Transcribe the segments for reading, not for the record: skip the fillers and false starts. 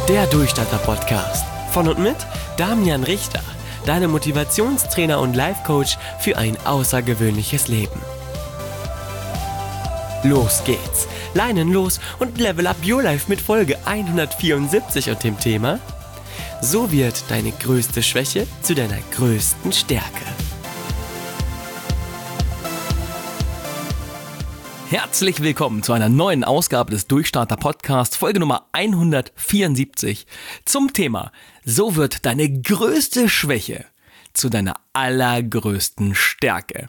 Der Durchstarter-Podcast von und mit Damian Richter, deinem Motivationstrainer und Life-Coach für ein außergewöhnliches Leben. Los geht's, Leinen los und Level Up Your Life mit Folge 174 und dem Thema: So wird deine größte Schwäche zu deiner größten Stärke. Herzlich willkommen zu einer neuen Ausgabe des Durchstarter Podcast, Folge Nummer 174 zum Thema: So wird deine größte Schwäche zu deiner allergrößten Stärke.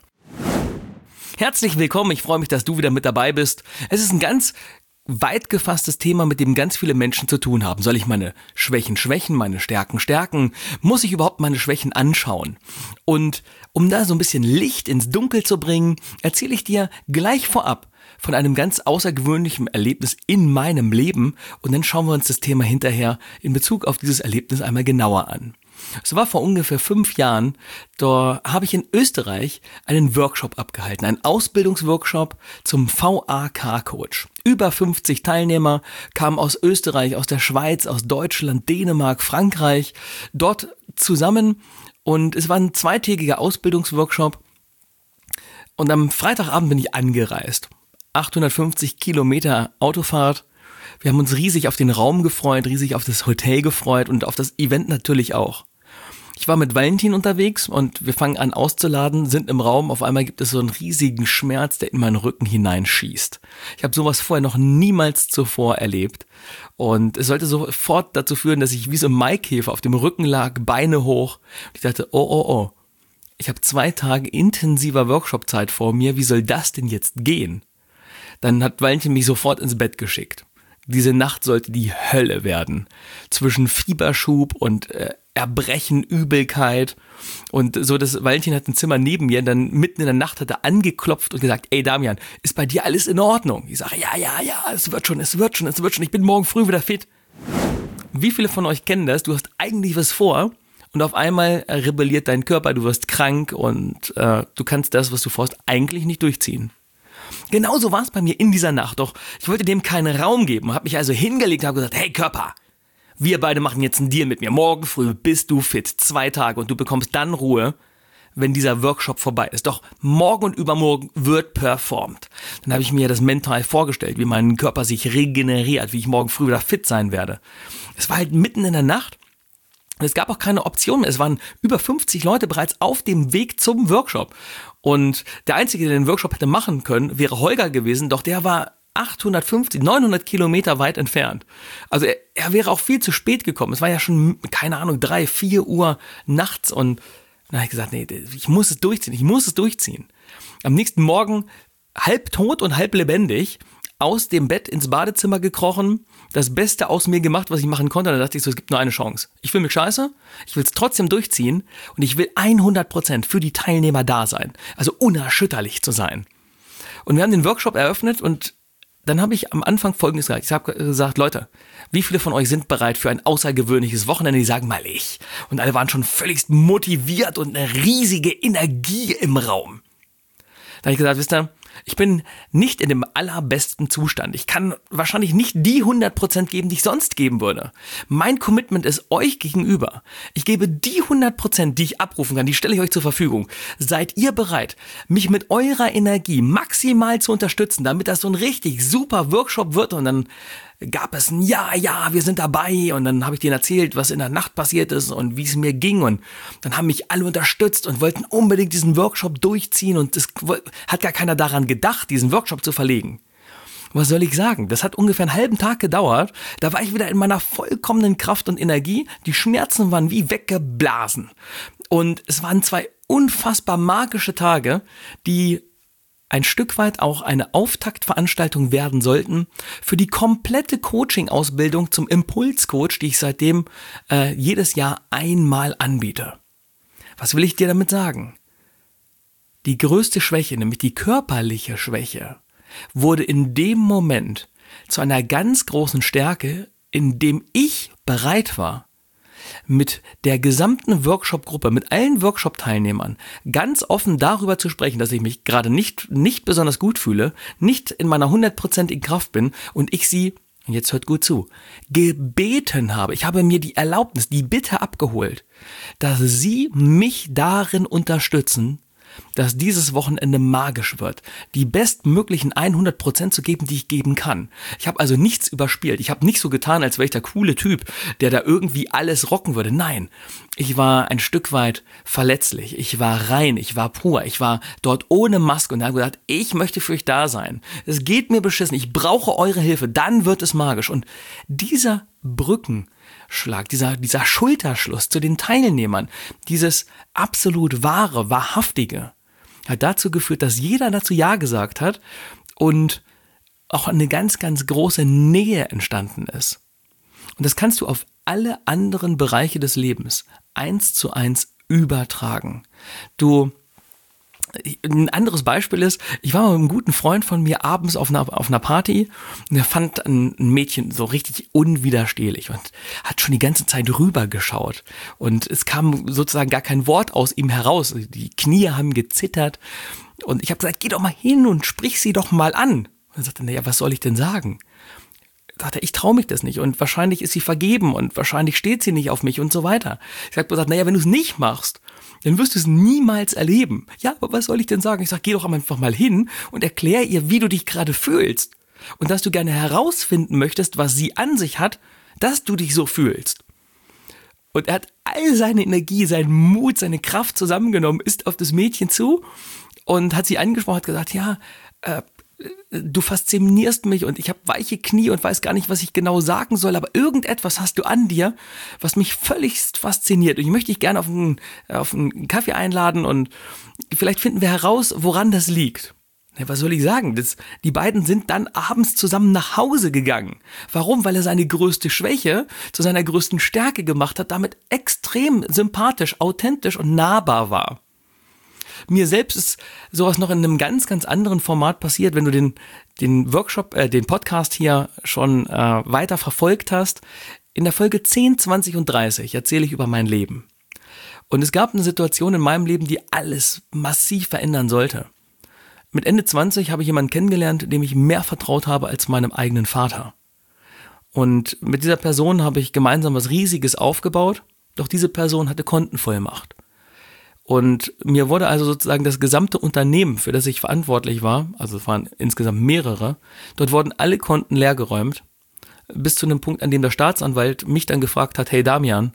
Herzlich willkommen, ich freue mich, dass du wieder mit dabei bist. Es ist ein ganz weit gefasstes Thema, mit dem ganz viele Menschen zu tun haben. Soll ich meine Schwächen schwächen, meine Stärken stärken? Muss ich überhaupt meine Schwächen anschauen? Und um da so ein bisschen Licht ins Dunkel zu bringen, erzähle ich dir gleich vorab von einem ganz außergewöhnlichen Erlebnis in meinem Leben, und dann schauen wir uns das Thema hinterher in Bezug auf dieses Erlebnis einmal genauer an. Es war vor ungefähr 5 Jahren, da habe ich in Österreich einen Workshop abgehalten, einen Ausbildungsworkshop zum VAK-Coach. Über 50 Teilnehmer kamen aus Österreich, aus der Schweiz, aus Deutschland, Dänemark, Frankreich dort zusammen, und es war ein 2-tägiger Ausbildungsworkshop, und am Freitagabend bin ich angereist. 850 Kilometer Autofahrt. Wir haben uns riesig auf den Raum gefreut, riesig auf das Hotel gefreut und auf das Event natürlich auch. Ich war mit Valentin unterwegs und wir fangen an auszuladen, sind im Raum. Auf einmal gibt es so einen riesigen Schmerz, der in meinen Rücken hineinschießt. Ich habe sowas vorher noch niemals zuvor erlebt. Und es sollte sofort dazu führen, dass ich wie so ein Maikäfer auf dem Rücken lag, Beine hoch. Und ich dachte, oh. Ich habe 2 Tage intensiver Workshop-Zeit vor mir. Wie soll das denn jetzt gehen? Dann hat Valentin mich sofort ins Bett geschickt. Diese Nacht sollte die Hölle werden. Zwischen Fieberschub und Erbrechen, Übelkeit. Und so, dass Valentin hat ein Zimmer neben mir, dann mitten in der Nacht hat er angeklopft und gesagt: Ey Damian, ist bei dir alles in Ordnung? Ich sage, ja, es wird schon, ich bin morgen früh wieder fit. Wie viele von euch kennen das? Du hast eigentlich was vor und auf einmal rebelliert dein Körper, du wirst krank und du kannst das, was du vorhast, eigentlich nicht durchziehen. Genauso war es bei mir in dieser Nacht, doch ich wollte dem keinen Raum geben, habe mich also hingelegt und habe gesagt: Hey Körper, wir beide machen jetzt einen Deal mit mir. Morgen früh bist du fit, 2 Tage, und du bekommst dann Ruhe, wenn dieser Workshop vorbei ist. Doch morgen und übermorgen wird performt. Dann habe ich mir das mental vorgestellt, wie mein Körper sich regeneriert, wie ich morgen früh wieder fit sein werde. Es war halt mitten in der Nacht. Und es gab auch keine Option mehr. Es waren über 50 Leute bereits auf dem Weg zum Workshop. Und der Einzige, der den Workshop hätte machen können, wäre Holger gewesen. Doch der war 900 Kilometer weit entfernt. Also er wäre auch viel zu spät gekommen. Es war ja schon, 3, 4 Uhr nachts. Und dann habe ich gesagt, nee, ich muss es durchziehen. Am nächsten Morgen, halb tot und halb lebendig, aus dem Bett ins Badezimmer gekrochen, das Beste aus mir gemacht, was ich machen konnte. Und dann dachte ich so, es gibt nur eine Chance. Ich fühle mich scheiße, ich will es trotzdem durchziehen und ich will 100% für die Teilnehmer da sein. Also unerschütterlich zu sein. Und wir haben den Workshop eröffnet und dann habe ich am Anfang Folgendes gesagt. Ich habe gesagt: Leute, wie viele von euch sind bereit für ein außergewöhnliches Wochenende? Die sagen mal ich. Und alle waren schon völlig motiviert und eine riesige Energie im Raum. Da habe ich gesagt: Wisst ihr, ich bin nicht in dem allerbesten Zustand. Ich kann wahrscheinlich nicht die 100% geben, die ich sonst geben würde. Mein Commitment ist euch gegenüber. Ich gebe die 100%, die ich abrufen kann, die stelle ich euch zur Verfügung. Seid ihr bereit, mich mit eurer Energie maximal zu unterstützen, damit das so ein richtig super Workshop wird? Und dann gab es ein Ja, wir sind dabei, und dann habe ich denen erzählt, was in der Nacht passiert ist und wie es mir ging, und dann haben mich alle unterstützt und wollten unbedingt diesen Workshop durchziehen, und es hat gar keiner daran gedacht, diesen Workshop zu verlegen. Was soll ich sagen? Das hat ungefähr einen halben Tag gedauert, da war ich wieder in meiner vollkommenen Kraft und Energie, die Schmerzen waren wie weggeblasen, und es waren 2 unfassbar magische Tage, die ein Stück weit auch eine Auftaktveranstaltung werden sollten für die komplette Coaching-Ausbildung zum Impulscoach, die ich seitdem jedes Jahr einmal anbiete. Was will ich dir damit sagen? Die größte Schwäche, nämlich die körperliche Schwäche, wurde in dem Moment zu einer ganz großen Stärke, in dem ich bereit war, mit der gesamten Workshop-Gruppe, mit allen Workshop-Teilnehmern ganz offen darüber zu sprechen, dass ich mich gerade nicht besonders gut fühle, nicht in meiner 100%igen Kraft bin und ich sie und jetzt hört gut zu, gebeten habe, ich habe mir die Erlaubnis, die Bitte abgeholt, dass sie mich darin unterstützen, dass dieses Wochenende magisch wird, die bestmöglichen 100% zu geben, die ich geben kann. Ich habe also nichts überspielt. Ich habe nicht so getan, als wäre ich der coole Typ, der da irgendwie alles rocken würde. Nein, ich war ein Stück weit verletzlich. Ich war rein, ich war pur. Ich war dort ohne Maske und habe gesagt, ich möchte für euch da sein. Es geht mir beschissen. Ich brauche eure Hilfe. Dann wird es magisch. Und dieser Brückenschlag, dieser Schulterschluss zu den Teilnehmern, dieses absolut wahre, wahrhaftige, hat dazu geführt, dass jeder dazu Ja gesagt hat und auch eine ganz, ganz große Nähe entstanden ist. Und das kannst du auf alle anderen Bereiche des Lebens 1:1 übertragen. Ein anderes Beispiel ist, ich war mal mit einem guten Freund von mir abends auf einer Party und er fand ein Mädchen so richtig unwiderstehlich und hat schon die ganze Zeit rübergeschaut und es kam sozusagen gar kein Wort aus ihm heraus. Die Knie haben gezittert und ich habe gesagt, geh doch mal hin und sprich sie doch mal an. Und er sagte, naja, was soll ich denn sagen? Sagte, ich traue mich das nicht und wahrscheinlich ist sie vergeben und wahrscheinlich steht sie nicht auf mich und so weiter. Ich habe gesagt, naja, wenn du es nicht machst, dann wirst du es niemals erleben. Ja, aber was soll ich denn sagen? Ich sage, geh doch einfach mal hin und erklär ihr, wie du dich gerade fühlst. Und dass du gerne herausfinden möchtest, was sie an sich hat, dass du dich so fühlst. Und er hat all seine Energie, seinen Mut, seine Kraft zusammengenommen, ist auf das Mädchen zu und hat sie angesprochen, hat gesagt, ja, du faszinierst mich und ich habe weiche Knie und weiß gar nicht, was ich genau sagen soll, aber irgendetwas hast du an dir, was mich völligst fasziniert. Und ich möchte dich gerne auf einen Kaffee einladen und vielleicht finden wir heraus, woran das liegt. Ja, was soll ich sagen? Die beiden sind dann abends zusammen nach Hause gegangen. Warum? Weil er seine größte Schwäche zu seiner größten Stärke gemacht hat, damit extrem sympathisch, authentisch und nahbar war. Mir selbst ist sowas noch in einem ganz, ganz anderen Format passiert, wenn du den Workshop, den Podcast hier schon weiter verfolgt hast. In der Folge 10, 20 und 30 erzähle ich über mein Leben. Und es gab eine Situation in meinem Leben, die alles massiv verändern sollte. Mit Ende 20 habe ich jemanden kennengelernt, dem ich mehr vertraut habe als meinem eigenen Vater. Und mit dieser Person habe ich gemeinsam was Riesiges aufgebaut, doch diese Person hatte Kontenvollmacht. Und mir wurde also sozusagen das gesamte Unternehmen, für das ich verantwortlich war, also es waren insgesamt mehrere, dort wurden alle Konten leergeräumt, bis zu einem Punkt, an dem der Staatsanwalt mich dann gefragt hat, hey Damian,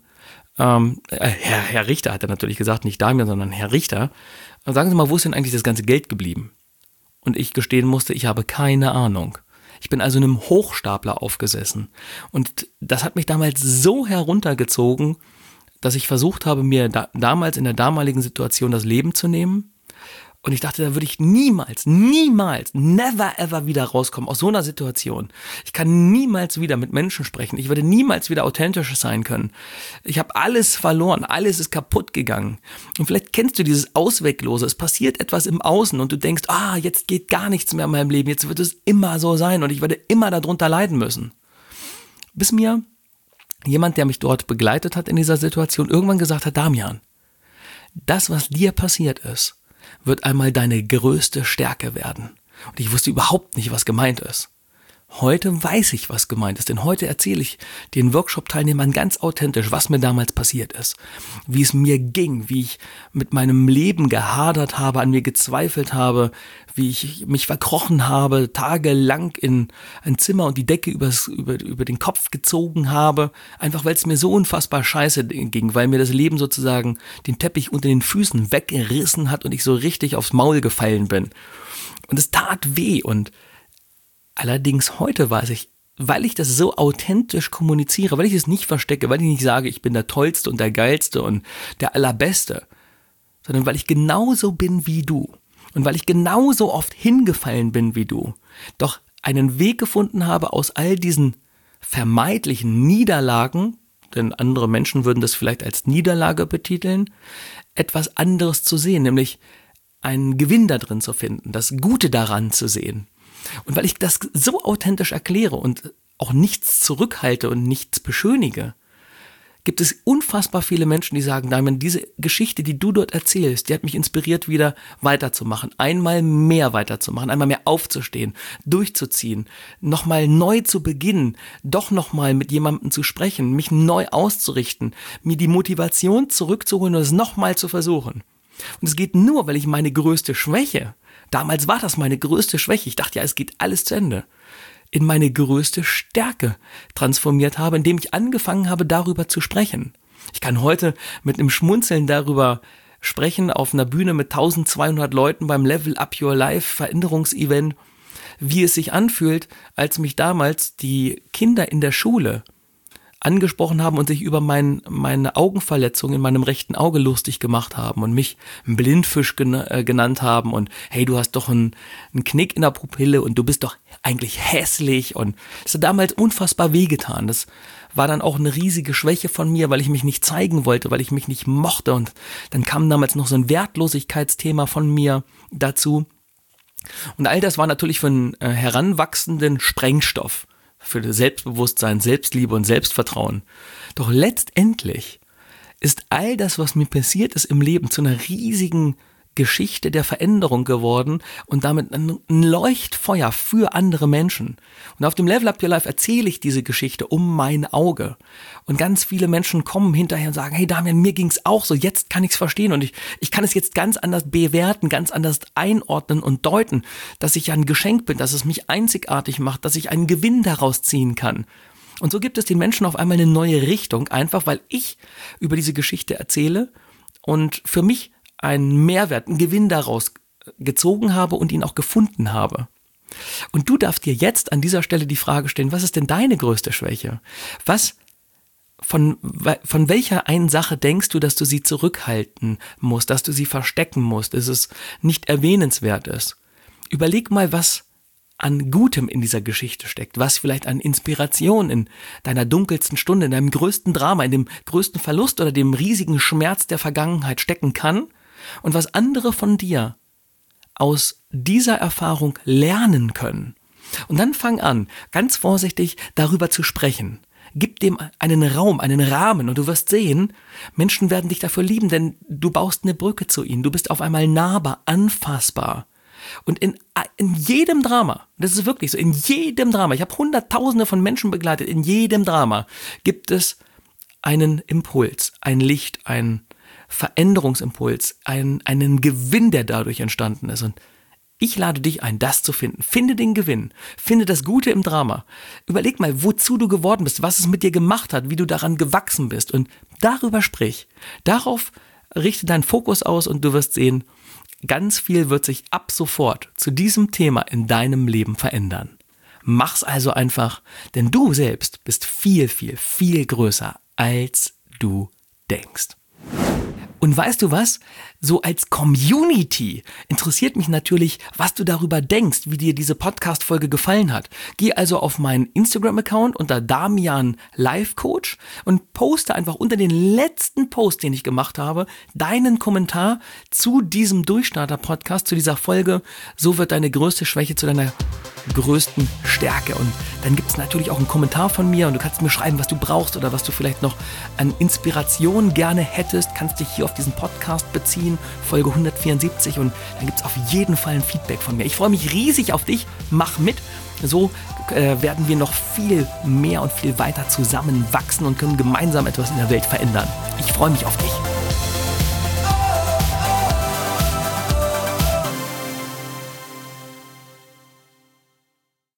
Herr Richter hat er natürlich gesagt, nicht Damian, sondern Herr Richter, sagen Sie mal, wo ist denn eigentlich das ganze Geld geblieben? Und ich gestehen musste, ich habe keine Ahnung. Ich bin also in einem Hochstapler aufgesessen. Und das hat mich damals so heruntergezogen, dass ich versucht habe, mir damals in der damaligen Situation das Leben zu nehmen. Und ich dachte, da würde ich niemals, never ever wieder rauskommen aus so einer Situation. Ich kann niemals wieder mit Menschen sprechen. Ich würde niemals wieder authentisch sein können. Ich habe alles verloren, alles ist kaputt gegangen. Und vielleicht kennst du dieses Ausweglose. Es passiert etwas im Außen und du denkst, jetzt geht gar nichts mehr in meinem Leben. Jetzt wird es immer so sein und ich werde immer darunter leiden müssen. Bis mir jemand, der mich dort begleitet hat in dieser Situation, irgendwann gesagt hat, Damian, das, was dir passiert ist, wird einmal deine größte Stärke werden. Und ich wusste überhaupt nicht, was gemeint ist. Heute weiß ich, was gemeint ist, denn heute erzähle ich den Workshop-Teilnehmern ganz authentisch, was mir damals passiert ist, wie es mir ging, wie ich mit meinem Leben gehadert habe, an mir gezweifelt habe, wie ich mich verkrochen habe, tagelang in ein Zimmer und die Decke über den Kopf gezogen habe, einfach weil es mir so unfassbar scheiße ging, weil mir das Leben sozusagen den Teppich unter den Füßen weggerissen hat und ich so richtig aufs Maul gefallen bin. Und es tat weh und allerdings heute weiß ich, weil ich das so authentisch kommuniziere, weil ich es nicht verstecke, weil ich nicht sage, ich bin der Tollste und der Geilste und der Allerbeste, sondern weil ich genauso bin wie du und weil ich genauso oft hingefallen bin wie du, doch einen Weg gefunden habe aus all diesen vermeintlichen Niederlagen, denn andere Menschen würden das vielleicht als Niederlage betiteln, etwas anderes zu sehen, nämlich einen Gewinn da drin zu finden, das Gute daran zu sehen. Und weil ich das so authentisch erkläre und auch nichts zurückhalte und nichts beschönige, gibt es unfassbar viele Menschen, die sagen, Damian, diese Geschichte, die du dort erzählst, die hat mich inspiriert, wieder weiterzumachen, einmal mehr weiterzumachen, einmal mehr aufzustehen, durchzuziehen, nochmal neu zu beginnen, doch nochmal mit jemandem zu sprechen, mich neu auszurichten, mir die Motivation zurückzuholen und es nochmal zu versuchen. Und es geht nur, weil ich meine größte Schwäche, damals war das meine größte Schwäche, ich dachte ja, es geht alles zu Ende, in meine größte Stärke transformiert habe, indem ich angefangen habe, darüber zu sprechen. Ich kann heute mit einem Schmunzeln darüber sprechen, auf einer Bühne mit 1200 Leuten beim Level Up Your Life Veränderungsevent, wie es sich anfühlt, als mich damals die Kinder in der Schule angesprochen haben und sich über meine Augenverletzung in meinem rechten Auge lustig gemacht haben und mich einen Blindfisch genannt haben und hey, du hast doch einen Knick in der Pupille und du bist doch eigentlich hässlich, und das hat damals unfassbar wehgetan. Das war dann auch eine riesige Schwäche von mir, weil ich mich nicht zeigen wollte, weil ich mich nicht mochte, und dann kam damals noch so ein Wertlosigkeitsthema von mir dazu, und all das war natürlich für einen heranwachsenden Sprengstoff für Selbstbewusstsein, Selbstliebe und Selbstvertrauen. Doch letztendlich ist all das, was mir passiert ist im Leben, zu einer riesigen Geschichte der Veränderung geworden und damit ein Leuchtfeuer für andere Menschen. Und auf dem Level Up Your Life erzähle ich diese Geschichte um mein Auge. Und ganz viele Menschen kommen hinterher und sagen, hey Damian, mir ging's auch so, jetzt kann ich's verstehen und ich kann es jetzt ganz anders bewerten, ganz anders einordnen und deuten, dass ich ja ein Geschenk bin, dass es mich einzigartig macht, dass ich einen Gewinn daraus ziehen kann. Und so gibt es den Menschen auf einmal eine neue Richtung, einfach weil ich über diese Geschichte erzähle und für mich einen Mehrwert, einen Gewinn daraus gezogen habe und ihn auch gefunden habe. Und du darfst dir jetzt an dieser Stelle die Frage stellen, was ist denn deine größte Schwäche? Von welcher einen Sache denkst du, dass du sie zurückhalten musst, dass du sie verstecken musst, dass es nicht erwähnenswert ist? Überleg mal, was an Gutem in dieser Geschichte steckt, was vielleicht an Inspiration in deiner dunkelsten Stunde, in deinem größten Drama, in dem größten Verlust oder dem riesigen Schmerz der Vergangenheit stecken kann und was andere von dir aus dieser Erfahrung lernen können. Und dann fang an, ganz vorsichtig darüber zu sprechen. Gib dem einen Raum, einen Rahmen, und du wirst sehen, Menschen werden dich dafür lieben, denn du baust eine Brücke zu ihnen. Du bist auf einmal nahbar, anfassbar. Und in jedem Drama, das ist wirklich so, in jedem Drama, ich habe Hunderttausende von Menschen begleitet, in jedem Drama gibt es einen Impuls, ein Licht, ein Veränderungsimpuls, einen Gewinn, der dadurch entstanden ist. Und ich lade dich ein, das zu finden. Finde den Gewinn, finde das Gute im Drama. Überleg mal, wozu du geworden bist, was es mit dir gemacht hat, wie du daran gewachsen bist, und darüber sprich. Darauf richte deinen Fokus aus und du wirst sehen, ganz viel wird sich ab sofort zu diesem Thema in deinem Leben verändern. Mach's also einfach, denn du selbst bist viel, viel, viel größer, als du denkst. Und weißt du was? So als Community interessiert mich natürlich, was du darüber denkst, wie dir diese Podcast-Folge gefallen hat. Geh also auf meinen Instagram-Account unter Damian Life Coach und poste einfach unter den letzten Post, den ich gemacht habe, deinen Kommentar zu diesem Durchstarter-Podcast, zu dieser Folge. So wird deine größte Schwäche zu deiner größten Stärke. Und dann gibt es natürlich auch einen Kommentar von mir und du kannst mir schreiben, was du brauchst oder was du vielleicht noch an Inspiration gerne hättest. Kannst dich hier auf diesen Podcast beziehen, Folge 174, und dann gibt es auf jeden Fall ein Feedback von mir. Ich freue mich riesig auf dich, mach mit. So werden wir noch viel mehr und viel weiter zusammenwachsen und können gemeinsam etwas in der Welt verändern. Ich freue mich auf dich.